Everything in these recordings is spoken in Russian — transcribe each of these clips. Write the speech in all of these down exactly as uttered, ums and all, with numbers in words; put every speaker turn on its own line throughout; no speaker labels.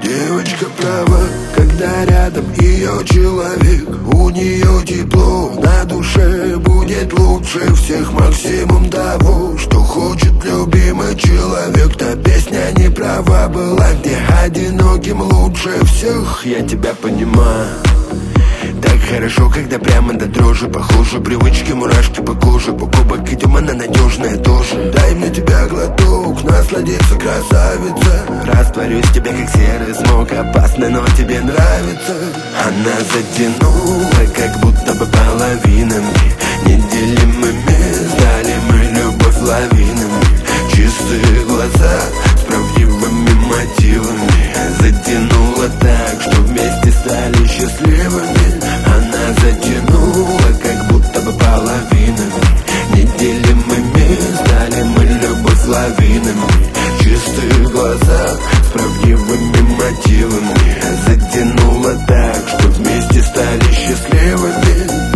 Девочка права, когда рядом ее человек. У нее тепло, на душе будет лучше всех. Максимум того, что хочет любимый человек. Та песня не права была, где одиноким лучше всех. Я тебя понимаю. Так хорошо, когда прямо до дрожи похоже. Привычки, мурашки по коже. Бок о бок идем, она надежная тоже. Дай мне тебя глоток, насладиться, красавица. Растворюсь в тебе, как серый смог. Опасно, но тебе нравится. Она затянула, как будто бы половинами. Неделимыми стали мы любовь лавинами. Чистые глаза с правдивыми мотивами. Затянула так, что вместе стали счастливыми. Она затянула, как будто бы половинами. Неделимыми стали мы любовь лавинами. Чистые глаза с правдивыми мотивами. Затянула так, что вместе стали счастливыми.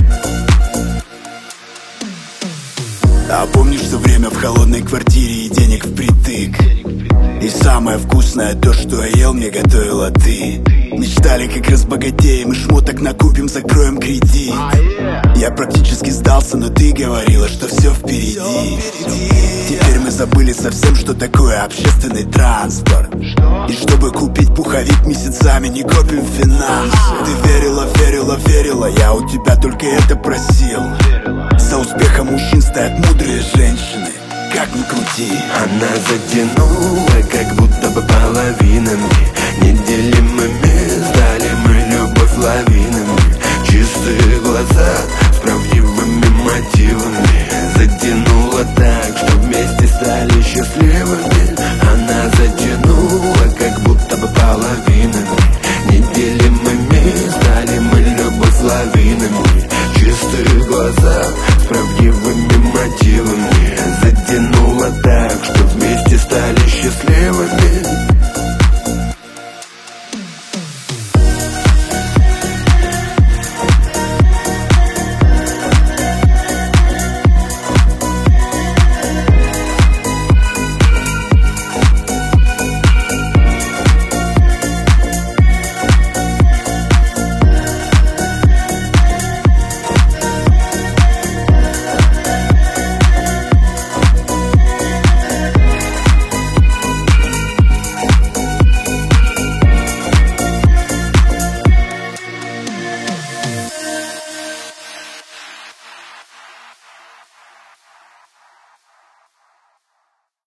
А помнишь все время в холодной квартире и денег впритык? И самое вкусное то, что я ел, мне готовила ты. Мечтали, как разбогатеем, и шмоток накупим, закроем кредит. Я практически сдался, но ты говорила, что все впереди. Теперь мы забыли совсем, что такое общественный транспорт. И чтобы купить пуховик, месяцами не копим финансы. Ты верила, верила, верила, я у тебя только это просил. За успехом мужчин стоят мудрые женщины, как ни крути.
Она затянула, как будто бы половинами. Неделимыми стали мы любовь лавинами. Чистые глаза с правдивыми мотивами. Затянула так, что вместе стали